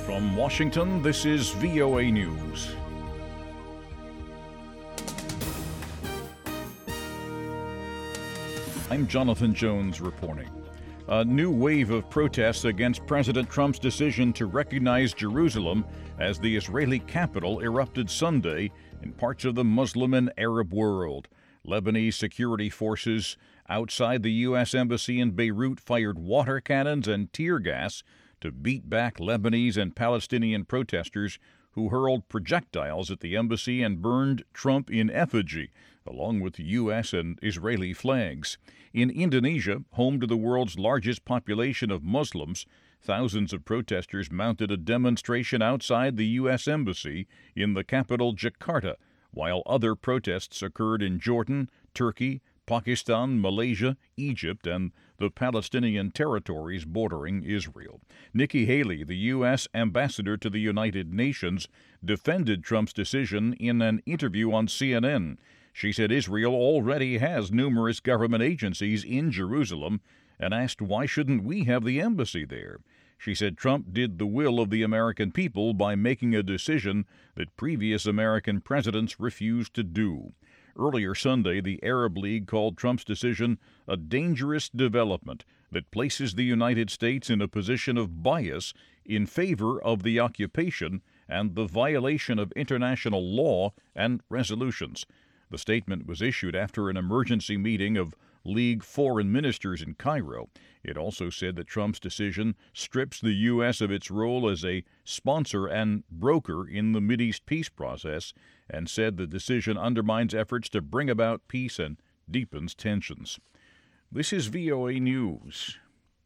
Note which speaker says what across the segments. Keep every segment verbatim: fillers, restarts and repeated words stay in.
Speaker 1: From Washington, this is V O A News. I'm Jonathan Jones reporting. A new wave of protests against President Trump's decision to recognize Jerusalem as the Israeli capital erupted Sunday in parts of the Muslim and Arab world. Lebanese security forces outside the U S Embassy in Beirut fired water cannons and tear gas to beat back Lebanese and Palestinian protesters who hurled projectiles at the embassy and burned Trump in effigy, along with U S and Israeli flags. In Indonesia, home to the world's largest population of Muslims, thousands of protesters mounted a demonstration outside the U S Embassy in the capital, Jakarta, while other protests occurred in Jordan, Turkey, Pakistan, Malaysia, Egypt, and the Palestinian territories bordering Israel. Nikki Haley, the U S ambassador to the United Nations, defended Trump's decision in an interview on C N N. She said Israel already has numerous government agencies in Jerusalem and asked why shouldn't we have the embassy there. She said Trump did the will of the American people by making a decision that previous American presidents refused to do. Earlier Sunday, the Arab League called Trump's decision a dangerous development that places the United States in a position of bias in favor of the occupation and the violation of international law and resolutions. The statement was issued after an emergency meeting of League foreign ministers in Cairo. It also said that Trump's decision strips the U S of its role as a sponsor and broker in the Mideast peace process, and said the decision undermines efforts to bring about peace and deepens tensions. This is V O A News.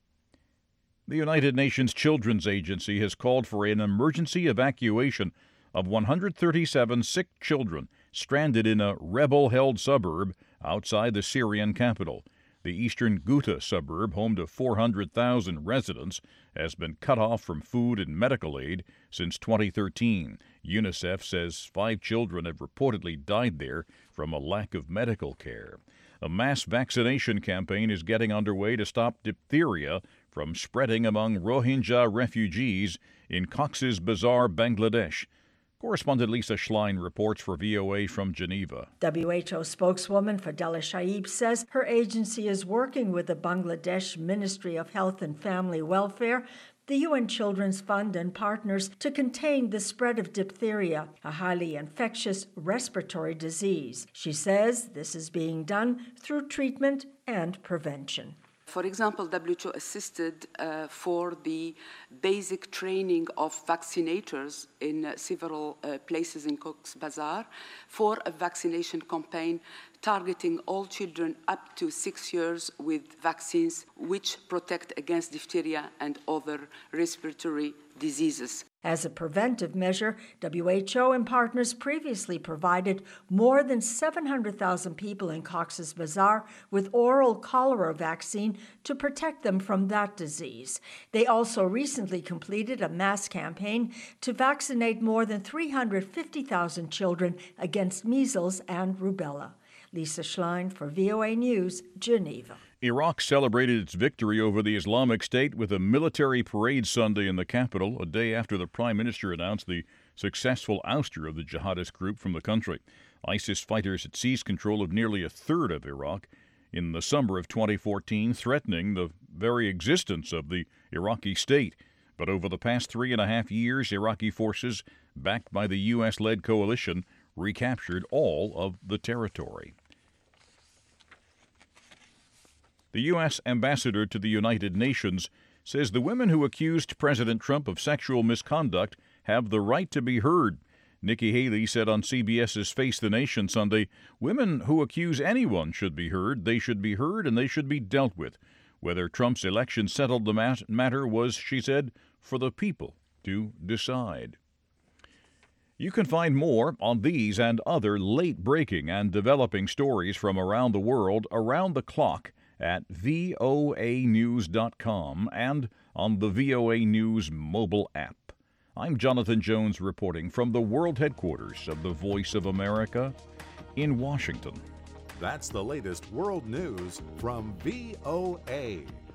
Speaker 1: The United Nations Children's Agency has called for an emergency evacuation of one hundred thirty-seven sick children stranded in a rebel-held suburb outside the Syrian capital. The eastern Ghouta suburb, home to four hundred thousand residents, has been cut off from food and medical aid since twenty thirteen. UNICEF says five children have reportedly died there from a lack of medical care. A mass vaccination campaign is getting underway to stop diphtheria from spreading among Rohingya refugees in Cox's Bazar, Bangladesh. Correspondent Lisa Schlein reports for V O A from Geneva.
Speaker 2: W H O spokeswoman Fadela Shaib says her agency is working with the Bangladesh Ministry of Health and Family Welfare, the U N Children's Fund, and partners to contain the spread of diphtheria, a highly infectious respiratory disease. She says this is being done through treatment and prevention.
Speaker 3: For example, W H O assisted uh, for the basic training of vaccinators in uh, several uh, places in Cox's Bazar for a vaccination campaign targeting all children up to six years with vaccines which protect against diphtheria and other respiratory diseases.
Speaker 2: As a preventive measure, W H O and partners previously provided more than seven hundred thousand people in Cox's Bazar with oral cholera vaccine to protect them from that disease. They also recently completed a mass campaign to vaccinate more than three hundred fifty thousand children against measles and rubella. Lisa Schlein for V O A News, Geneva.
Speaker 1: Iraq celebrated its victory over the Islamic State with a military parade Sunday in the capital, a day after the prime minister announced the successful ouster of the jihadist group from the country. ISIS fighters had seized control of nearly a third of Iraq in the summer of twenty fourteen, threatening the very existence of the Iraqi state. But over the past three and a half years, Iraqi forces, backed by the U S-led coalition, recaptured all of the territory. The U S ambassador to the United Nations says the women who accused President Trump of sexual misconduct have the right to be heard. Nikki Haley said on CBS's Face the Nation Sunday, women who accuse anyone should be heard, they should be heard, and they should be dealt with. Whether Trump's election settled the mat- matter was, she said, for the people to decide. You can find more on these and other late-breaking and developing stories from around the world around the clock at V O A news dot com and on the V O A News mobile app. I'm Jonathan Jones reporting from the world headquarters of the Voice of America in Washington.
Speaker 4: That's the latest world news from V O A.